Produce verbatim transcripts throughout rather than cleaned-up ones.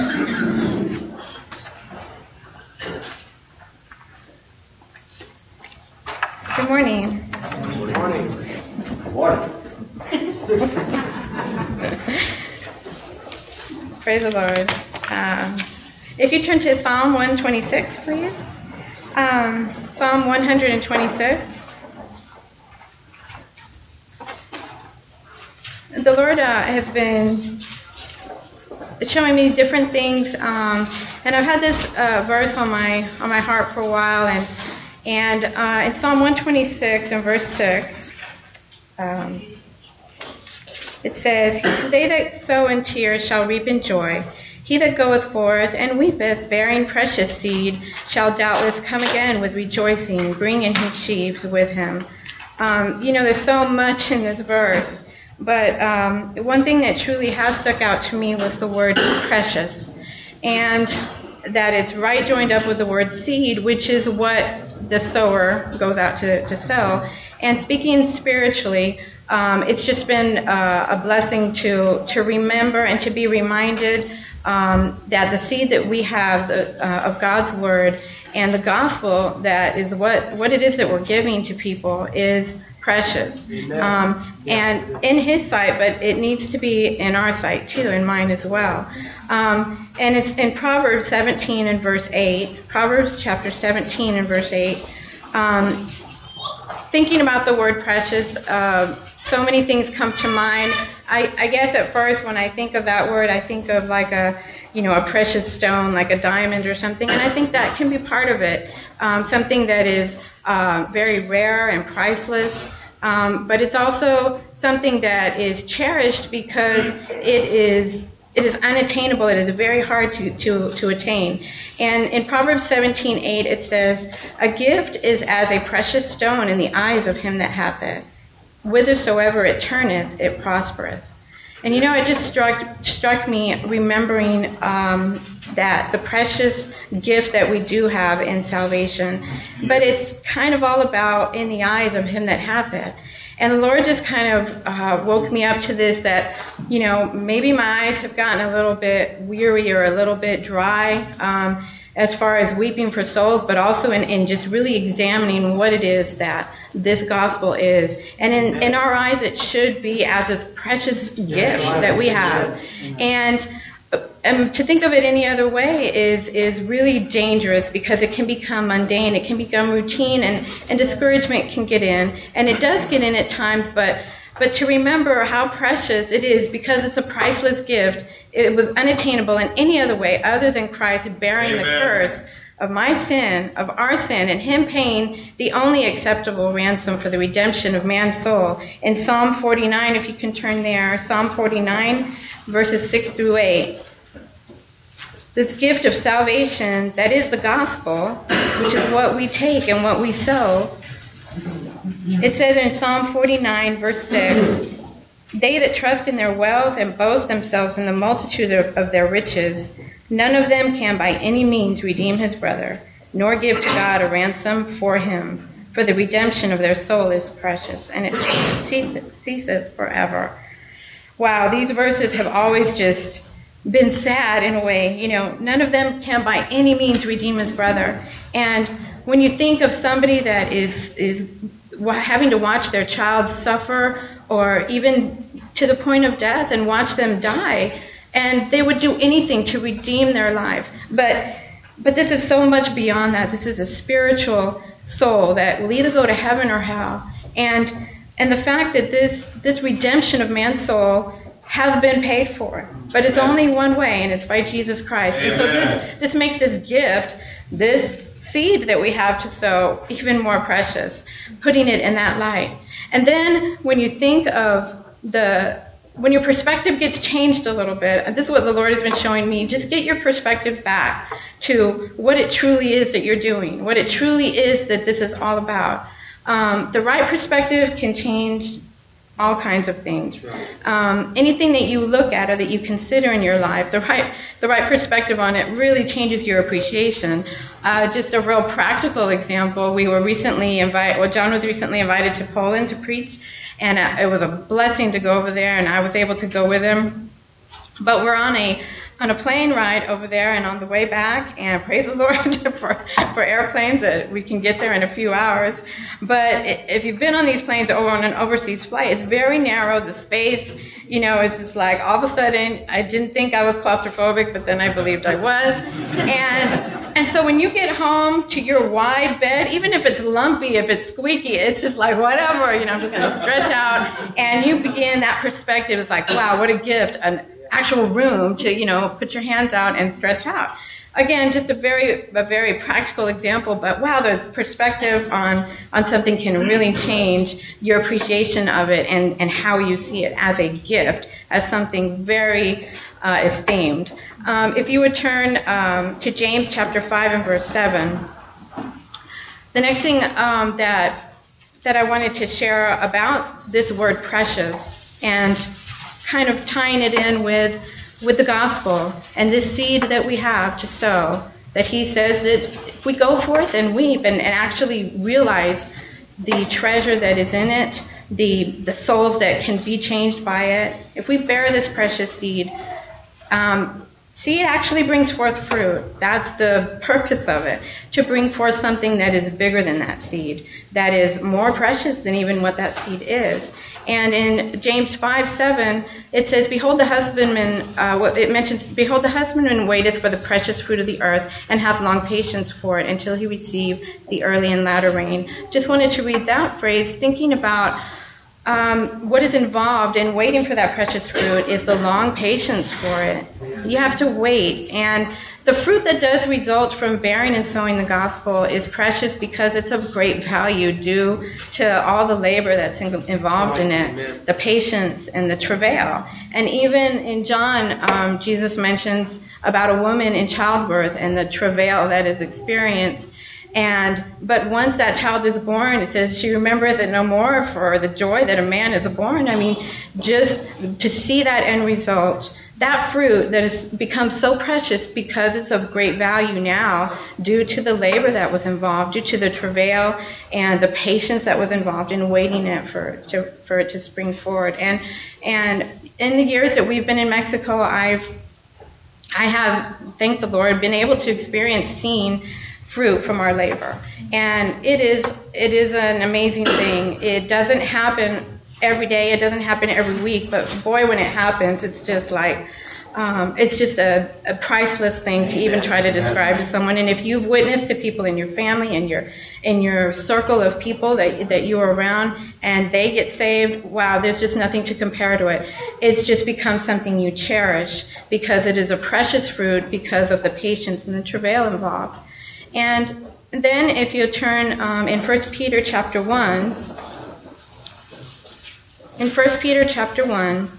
Good morning. Good morning. Good morning. Praise the Lord. Um, if you turn to Psalm one twenty-six, please. Um, Psalm one twenty-six. The Lord uh, has been showing me different things, um, and I've had this uh, verse on my on my heart for a while, and and uh, in Psalm one twenty-six in verse six, um, it says, "They that sow in tears shall reap in joy. He that goeth forth and weepeth, bearing precious seed, shall doubtless come again with rejoicing, bringing his sheaves with him." Um, you know, there's so much in this verse. But um, one thing that truly has stuck out to me was the word precious, and that it's right joined up with the word seed, which is what the sower goes out to, to sow. And speaking spiritually, um, it's just been uh, a blessing to to remember and to be reminded um, that the seed that we have the, uh, of God's word and the gospel, that is what, what it is that we're giving to people, is precious. Um, and in his sight, but it needs to be in our sight too, in mine as well. Um, and it's in Proverbs seventeen and verse eight, Proverbs chapter seventeen and verse eight. Um, thinking about the word precious, uh, so many things come to mind. I, I guess at first when I think of that word, I think of like a, you know, a precious stone, like a diamond or something. And I think that can be part of it. Um, something that is uh, very rare and priceless. Um, but it's also something that is cherished because it is it is unattainable. It is very hard to, to, to attain. And in Proverbs seventeen eight it says, "A gift is as a precious stone in the eyes of him that hath it. Whithersoever it turneth, it prospereth." And you know, it just struck struck me remembering um, that the precious gift that we do have in salvation, but it's kind of all about in the eyes of him that hath it. And the Lord just kind of uh, woke me up to this, that, you know, maybe my eyes have gotten a little bit weary or a little bit dry um, as far as weeping for souls, but also in, in just really examining what it is that this gospel is. And in, in our eyes, it should be as this precious gift that we have. And um, to think of it any other way is is really dangerous, because it can become mundane, it can become routine, and, and discouragement can get in. And it does get in at times, but but to remember how precious it is, because it's a priceless gift. It was unattainable in any other way other than Christ bearing Amen. The curse of my sin, of our sin, and him paying the only acceptable ransom for the redemption of man's soul. In Psalm forty-nine, if you can turn there, Psalm forty-nine, verses six through eight. This gift of salvation, that is the gospel, which is what we take and what we sow. It says in Psalm forty-nine, verse six, "They that trust in their wealth and boast themselves in the multitude of, of their riches, none of them can by any means redeem his brother, nor give to God a ransom for him. For the redemption of their soul is precious, and it ceaseth forever." Wow, these verses have always just been sad in a way. You know, none of them can by any means redeem his brother. And when you think of somebody that is is having to watch their child suffer, or even to the point of death, and watch them die, and they would do anything to redeem their life. But but this is so much beyond that. This is a spiritual soul that will either go to heaven or hell. And and the fact that this this redemption of man's soul has been paid for. But it's only one way, and it's by Jesus Christ. Amen. And so this this makes this gift, this seed that we have to sow, even more precious, putting it in that light. And then when you think of the, when your perspective gets changed a little bit, and this is what the Lord has been showing me, just get your perspective back to what it truly is that you're doing, what it truly is that this is all about. Um, the right perspective can change all kinds of things. Um, anything that you look at or that you consider in your life, the right the right perspective on it really changes your appreciation. Uh, just a real practical example, we were recently invited, well, John was recently invited to Poland to preach, and uh, it was a blessing to go over there, and I was able to go with him. But we're on a on a plane ride over there and on the way back, and praise the Lord for, for airplanes that we can get there in a few hours. But if you've been on these planes over on an overseas flight, it's very narrow. The space, you know, it's just like all of a sudden I didn't think I was claustrophobic, but then I believed I was. And and so when you get home to your wide bed, even if it's lumpy, if it's squeaky, it's just like whatever, you know, I'm just going to stretch out. And you begin that perspective. It's like, wow, what a gift, an actual room to, you know, put your hands out and stretch out. Again, just a very a very practical example, but wow, the perspective on, on something can really change your appreciation of it and, and how you see it as a gift, as something very uh, esteemed. Um, if you would turn um, to James chapter five and verse seven, the next thing um, that that I wanted to share about this word precious and kind of tying it in with with the gospel and this seed that we have to sow, that he says that if we go forth and weep and, and actually realize the treasure that is in it, the the souls that can be changed by it, if we bear this precious seed, um, seed actually brings forth fruit. That's the purpose of it, to bring forth something that is bigger than that seed, that is more precious than even what that seed is. And in James five seven, it says, Behold the husbandman, uh, it mentions, Behold the husbandman waiteth for the precious fruit of the earth, and hath long patience for it, until he receive the early and latter rain. Just wanted to read that phrase, thinking about um, what is involved in waiting for that precious fruit is the long patience for it. You have to wait. And the fruit that does result from bearing and sowing the gospel is precious because it's of great value due to all the labor that's in, involved in it, the patience and the travail. And even in John, um, Jesus mentions about a woman in childbirth and the travail that is experienced. And but once that child is born, it says she remembereth it no more for the joy that a man is born. I mean, just to see that end result, that fruit that has become so precious because it's of great value now due to the labor that was involved, due to the travail and the patience that was involved in waiting it for it to, for it to spring forward. And and in the years that we've been in Mexico, I've I have, thank the Lord, been able to experience seeing fruit from our labor. And it is it is an amazing thing. It doesn't happen every day. It doesn't happen every week. But boy, when it happens, it's just like, um, it's just a, a priceless thing to even try to describe to someone. And if you've witnessed to people in your family and your in your circle of people that that you are around, and they get saved, wow, there's just nothing to compare to it. It's just become something you cherish because it is a precious fruit because of the patience and the travail involved. And then if you turn um, in First Peter chapter one, in First Peter chapter one,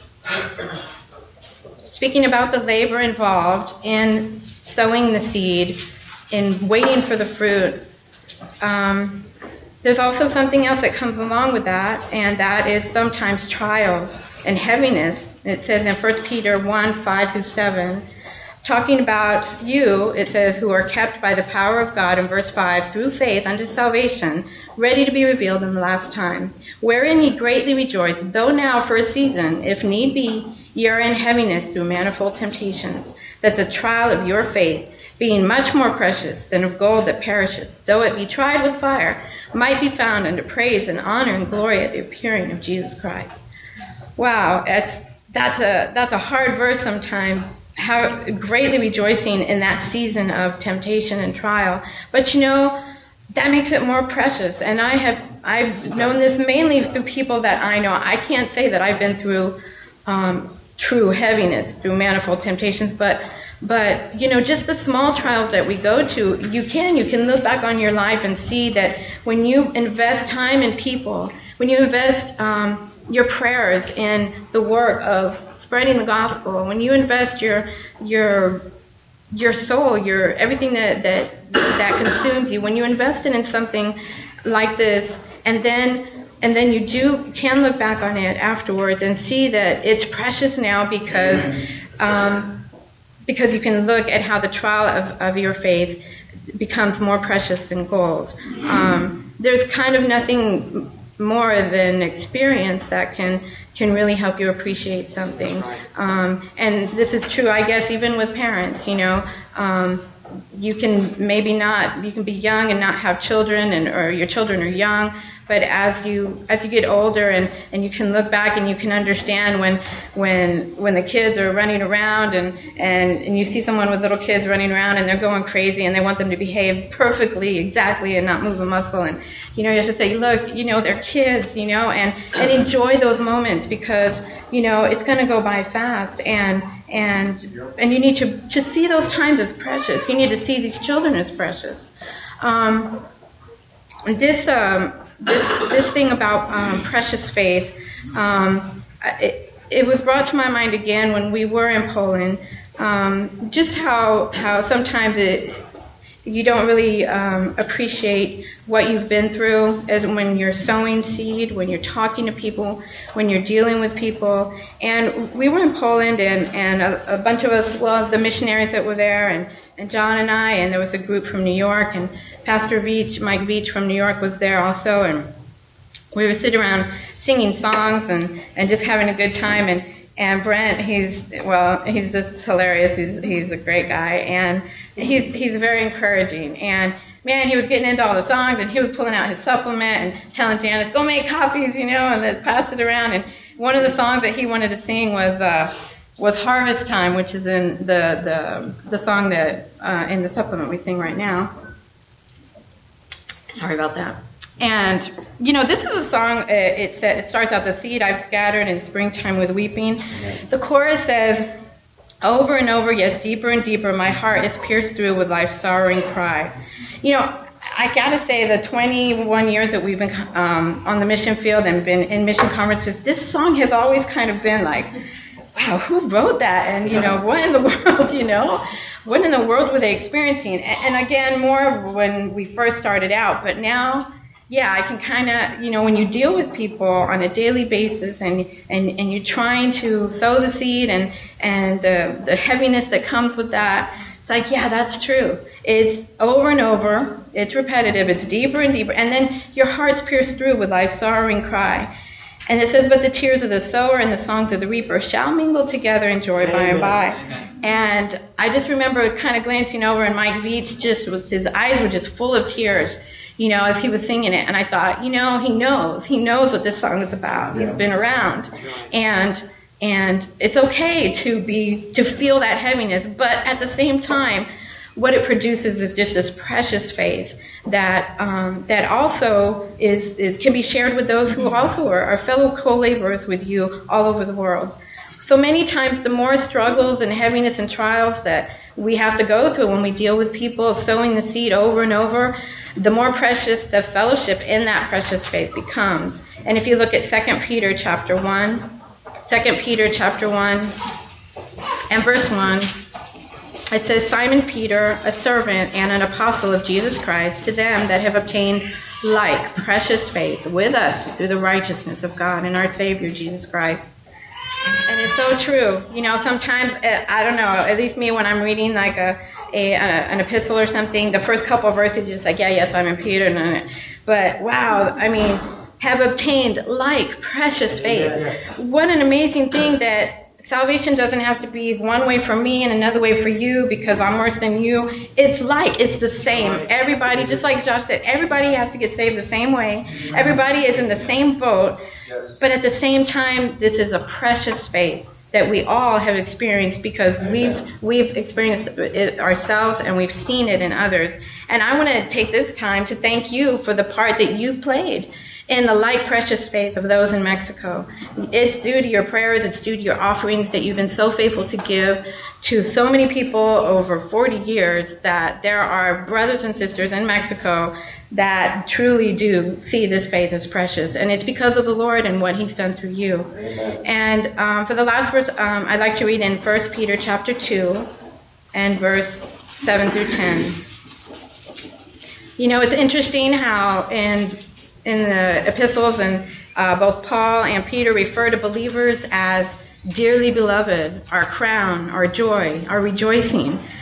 speaking about the labor involved in sowing the seed, in waiting for the fruit, um, there's also something else that comes along with that, and that is sometimes trials and heaviness. It says in First Peter one, five through seven, talking about you, it says, who are kept by the power of God, in verse five, through faith unto salvation, ready to be revealed in the last time, wherein ye greatly rejoice, though now for a season, if need be, ye are in heaviness through manifold temptations, that the trial of your faith, being much more precious than of gold that perisheth, though it be tried with fire, might be found unto praise and honor and glory at the appearing of Jesus Christ. Wow, that's, that's a that's a hard verse sometimes, how greatly rejoicing in that season of temptation and trial. But you know, that makes it more precious. And I have I've known this mainly through people that I know. I can't say that I've been through um, true heaviness, through manifold temptations, but but you know, just the small trials that we go to, you can you can look back on your life and see that when you invest time in people, when you invest um, your prayers in the work of spreading the gospel, when you invest your your your soul, your everything that that that consumes you, when you invest it in something like this, and then and then you do can look back on it afterwards and see that it's precious now because um, because you can look at how the trial of, of your faith becomes more precious than gold. Um, there's kind of nothing more than experience that can can really help you appreciate something. Um, and this is true, I guess, even with parents, you know. Um, you can maybe not, you can be young and not have children, and or your children are young, but as you as you get older and, and you can look back and you can understand when when when the kids are running around and, and, and you see someone with little kids running around and they're going crazy and they want them to behave perfectly, exactly, and not move a muscle. And, you know, you have to say, look, you know, they're kids, you know, and, and enjoy those moments because, you know, it's going to go by fast. And and and you need to, to see those times as precious. You need to see these children as precious. Um, this... Um, This, this thing about um, precious faith, um, it, it was brought to my mind again when we were in Poland. Um, just how how sometimes it you don't really um, appreciate what you've been through as when you're sowing seed, when you're talking to people, when you're dealing with people. And we were in Poland, and and a, a bunch of us, well, the missionaries that were there, and and John and I, and there was a group from New York, and Pastor Veach, Mike Veach from New York was there also, and we would sit around singing songs and, and just having a good time. And, and Brent, he's, well, he's just hilarious. He's he's a great guy, and he's he's very encouraging. And man, he was getting into all the songs, and he was pulling out his supplement and telling Janice, go make copies, you know, and then pass it around. And one of the songs that he wanted to sing was uh, was Harvest Time, which is in the the the song that uh, in the supplement we sing right now. Sorry about that. And, you know, this is a song, uh, it, sa- it starts out, the seed I've scattered in springtime with weeping. The chorus says, over and over, yes, deeper and deeper, my heart is pierced through with life's sorrowing cry. You know, I gotta say, the twenty-one years that we've been um, on the mission field and been in mission conferences, this song has always kind of been like, wow, who wrote that? And, you know, what in the world, you know? What in the world were they experiencing? And, and again, more when we first started out, but now, yeah, I can kind of, you know, when you deal with people on a daily basis and and, and you're trying to sow the seed and, and the, the heaviness that comes with that, it's like, yeah, that's true. It's over and over. It's repetitive. It's deeper and deeper. And then your heart's pierced through with life's sorrowing cry. And it says, but the tears of the sower and the songs of the reaper shall mingle together in joy by and by. And I just remember kind of glancing over, and Mike Veach just was, his eyes were just full of tears, you know, as he was singing it. And I thought, you know, he knows. He knows what this song is about. He's been around. And and it's okay to be to feel that heaviness. But at the same time, what it produces is just this precious faith that um, that also is, is can be shared with those who also are, are fellow co-laborers with you all over the world. So many times the more struggles and heaviness and trials that we have to go through when we deal with people, sowing the seed over and over, the more precious the fellowship in that precious faith becomes. And if you look at Second Peter chapter one, Second Peter chapter one and verse one, it says, Simon Peter, a servant and an apostle of Jesus Christ, to them that have obtained like precious faith with us through the righteousness of God and our Savior Jesus Christ. And it's so true. You know, sometimes, I don't know, at least me, when I'm reading like a, a, a an epistle or something, the first couple of verses, you're just like, yeah, yes, Simon Peter. And, but wow, I mean, have obtained like precious faith. Yeah, yes. What an amazing thing that salvation doesn't have to be one way for me and another way for you because I'm worse than you. It's like, it's the same. Everybody, just like Josh said, everybody has to get saved the same way. Everybody is in the same boat. But at the same time, this is a precious faith that we all have experienced because we've we've experienced it ourselves and we've seen it in others. And I want to take this time to thank you for the part that you've played in the like precious faith of those in Mexico. It's due to your prayers, it's due to your offerings that you've been so faithful to give to so many people over forty years that there are brothers and sisters in Mexico that truly do see this faith as precious. And it's because of the Lord and what He's done through you. Amen. And um, for the last verse, um, I'd like to read in First Peter chapter two and verse seven through ten. You know, it's interesting how in in the epistles, and uh, both Paul and Peter refer to believers as dearly beloved, our crown, our joy, our rejoicing.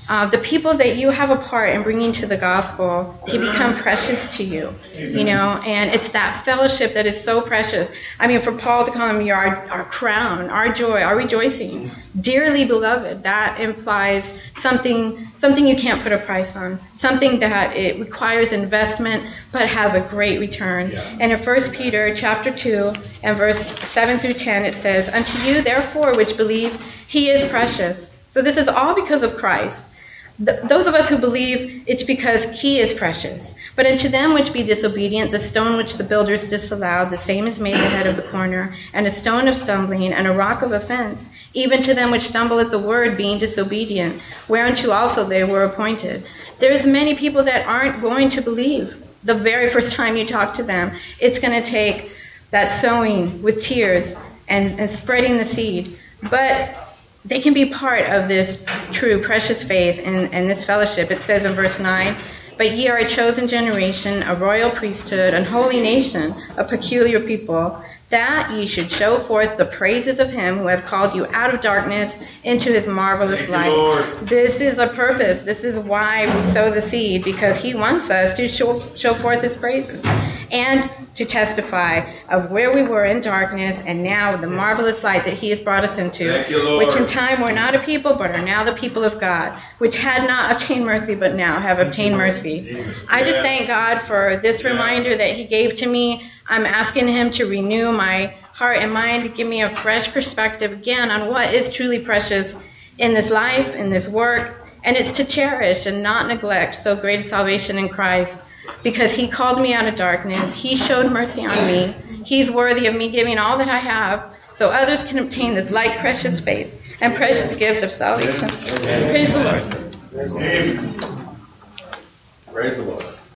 Uh, the people that you have a part in bringing to the gospel, they become precious to you, you know, and it's that fellowship that is so precious. I mean, for Paul to call him our, our crown, our joy, our rejoicing, dearly beloved, that implies something something you can't put a price on, something that it requires investment but has a great return. Yeah. And in First Peter chapter two and verse seven through ten, it says, "Unto you, therefore, which believe, he is precious." So this is all because of Christ. Th- those of us who believe, it's because he is precious. But unto them which be disobedient, the stone which the builders disallowed, the same is made the head of the corner, and a stone of stumbling, and a rock of offense, even to them which stumble at the word, being disobedient, whereunto also they were appointed. There's many people that aren't going to believe the very first time you talk to them. It's going to take that sowing with tears and, and spreading the seed. But they can be part of this true, precious faith and, and this fellowship. It says in verse nine, "But ye are a chosen generation, a royal priesthood, an holy nation, a peculiar people, that ye should show forth the praises of him who hath called you out of darkness into his marvelous light." Lord. This is a purpose. This is why we sow the seed, because he wants us to show, show forth his praises and to testify of where we were in darkness and now the marvelous light that he has brought us into, you, which in time were not a people but are now the people of God, which had not obtained mercy but now have obtained mercy. I just thank God for this reminder that he gave to me. I'm asking him to renew my heart and mind, to give me a fresh perspective again on what is truly precious in this life, in this work, and it's to cherish and not neglect so great a salvation in Christ, because he called me out of darkness. He showed mercy on me. He's worthy of me giving all that I have so others can obtain this light, precious faith and precious gift of salvation. Praise the Lord. Praise the Lord.